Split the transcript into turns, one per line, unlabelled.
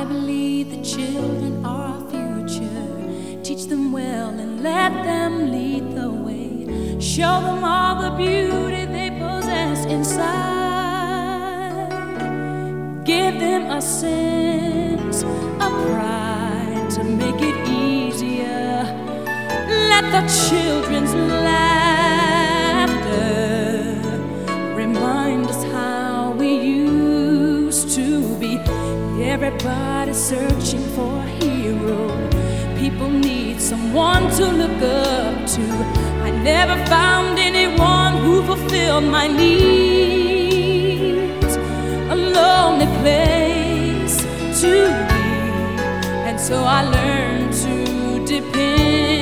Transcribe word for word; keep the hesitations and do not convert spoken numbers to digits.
believe the children are our future. Teach them well and let them lead the way. Show them all the beauty they possess inside. Give them a sense of pride to make it easier. Let the children's laughter remind us how we used to be. Everybody's searching for a hero. People need someone to look up to. I never found anyone who fulfilled my needs. A lonely place to be, and so I learned to depend